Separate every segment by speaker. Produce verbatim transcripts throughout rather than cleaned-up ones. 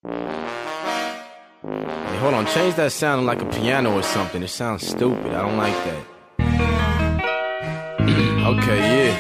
Speaker 1: Hey, hold on, change that sounding like a piano or something. It sounds stupid. I don't like that. Okay, yeah.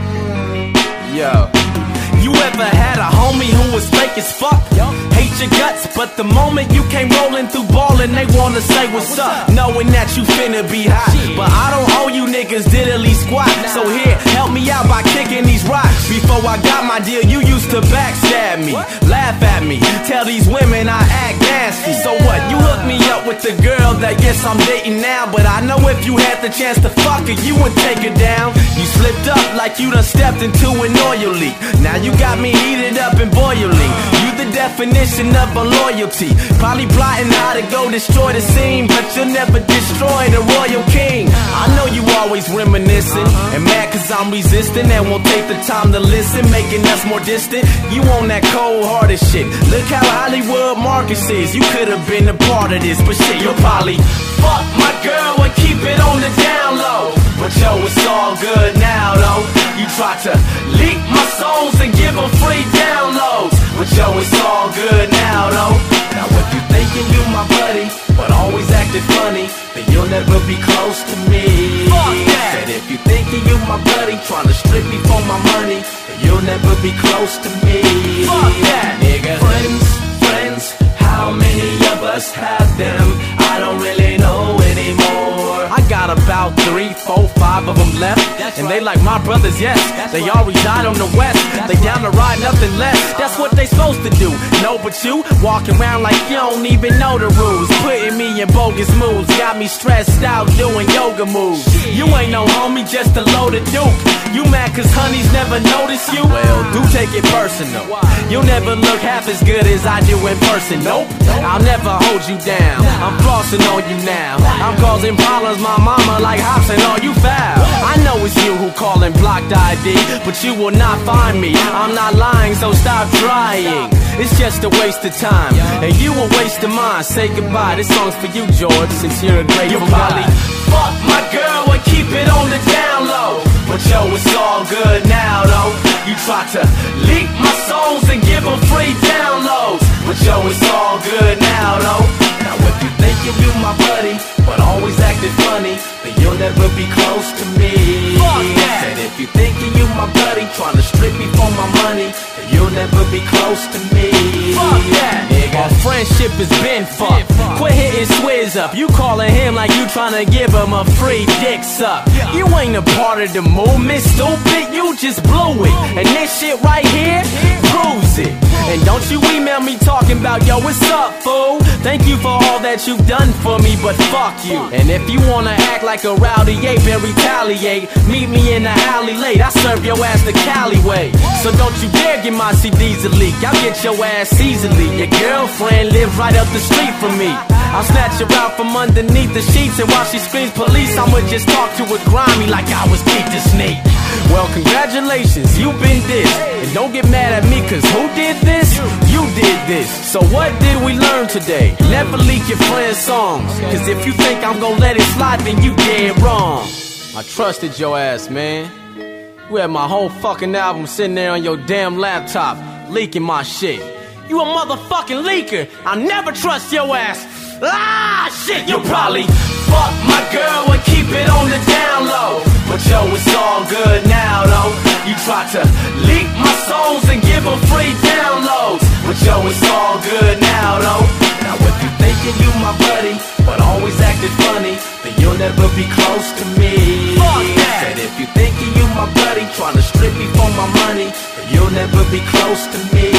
Speaker 1: Yo.
Speaker 2: You ever had a homie who was fake as fuck? Hate your guts, but the moment you came rolling through ballin', they wanna say what's up, knowing that you finna be hot. But I don't owe you niggas diddly squat. So here, help me out by kicking these rocks. Before I got my deal, you used to backstab me, laugh at me, tell these women I act nasty. So what, you hooked me up with the girl that yes I'm dating now, but I know if you had the chance to fuck her, you would take her down. You slipped up like you done stepped into an oil leak. Now you got me heated up and boiling. You the definition of unloyalty. Probably plotting how to go destroy the scene, but you'll never destroy the royal king. I know you always reminiscing and mad cause I'm resisting and won't take the time to listen, making us more distant. You on that cold-hearted shit. Look how Hollywood Marcus is. You could've been a part of this, but shit, you'll probably fuck my girl and keep it on the down low. But yo, it's all good now though. You try to leak my songs and give them free downloads, but yo, it's all good now though. Now if you thinking you my buddy, but always acting funny, then you'll never be close to me. Fuck that. And if you thinking you my buddy, trying to strip me for my money, then you'll never be close to me. Fuck that, nigga. Friends, friends, how many of us have them? I don't really know anymore. I got about three, four, five of them left, and they like my brothers, yes. They all reside on the west. They down to ride nothing less. That's what they supposed to do. No, but you walking around like you don't even know the rules, putting me in bogus moves, got me stressed out doing yoga moves. You ain't no homie, just a loaded duke. You mad cause honeys never notice you? Well, do take it personal. You'll never look half as good as I do in person. Nope, I'll never hold you down. I'm flossing on you now. I'm causing problems, my mama like hops and all you foul. I know it's you who callin' blocked I D, but you will not find me. I'm not lying, so stop trying. It's just a waste of time, and you a waste of mine. Say goodbye, this song's for you, George, since you're a great You'll probably fuck my girl and keep it on the down low, but yo, it's all good now though. You try to leak my songs and give them free downloads, but yo, it's all good now though. Now if you thinking you my buddy, but always acting funny, then you'll never be close to me. Fuck that. And if you thinking you my buddy, trying to strip me for my money, then you'll never be close to me. Fuck that, nigga. Our friendship has been fucked. Quit hitting Swizz up. You calling him like you trying to give him a free dick suck. You ain't a part of the movement, stupid. You just blew it, and this shit right here proves it. And don't you email me talking about, yo, what's up, fool? Thank you for all that you've done for me, but fuck you. And if you wanna act like a rowdy ape and retaliate, meet me in the alley late. I serve your ass the Cali way. So don't you dare get my C Ds a leak. I'll get your ass easily. Your girlfriend lives right up the street from me. I'll snatch her out from underneath the sheets, and while she screams police, I'ma just talk to her grimy like I was Peter Snake. Well, congratulations, you've been dissed. And don't get mad at me, cause who did this? You did this. So what did we learn today? Never leak your friend's songs, cause if you think I'm gonna let it slide, then you dead wrong.
Speaker 1: I trusted your ass, man. You had my whole fucking album sitting there on your damn laptop, leaking my shit.
Speaker 2: You a motherfucking leaker. I'll never trust your ass. Ah, shit, you probably fuck my girl and keep it on the down low, but yo, it's all good now though. You try to leak my songs and give them free downloads, but yo, it's all good now though. Now if you thinking you my buddy, but always acting funny, then you'll never be close to me. Fuck that. And if you thinking you my buddy, trying to strip me for my money, then you'll never be close to me.